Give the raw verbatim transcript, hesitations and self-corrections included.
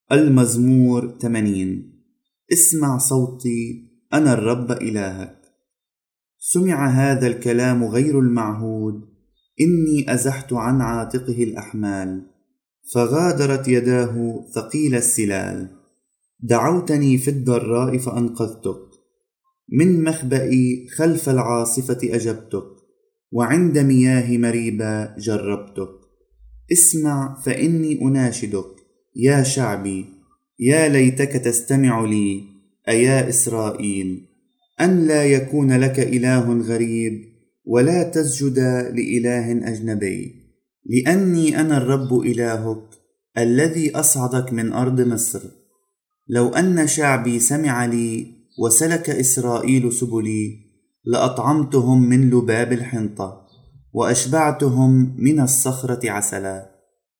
المزمور ثمانين. اسمع صوتي، أنا الرب إلهك. سمع هذا الكلام غير المعهود، إني أزحت عن عاتقه الأحمال، فغادرت يداه ثقيل السلال. دعوتني في الضراء فأنقذتك، من مخبئي خلف العاصفة أجبتك، وعند مياه مريبة جربتك. اسمع فإني أناشدك يا شعبي، يا ليتك تستمع لي أيا إسرائيل، أن لا يكون لك إله غريب، ولا تسجد لإله أجنبي، لأني أنا الرب إلهك الذي أصعدك من أرض مصر. لو أن شعبي سمع لي وسلك إسرائيل سبلي، لأطعمتهم من لباب الحنطة، وأشبعتهم من الصخرة عسلا.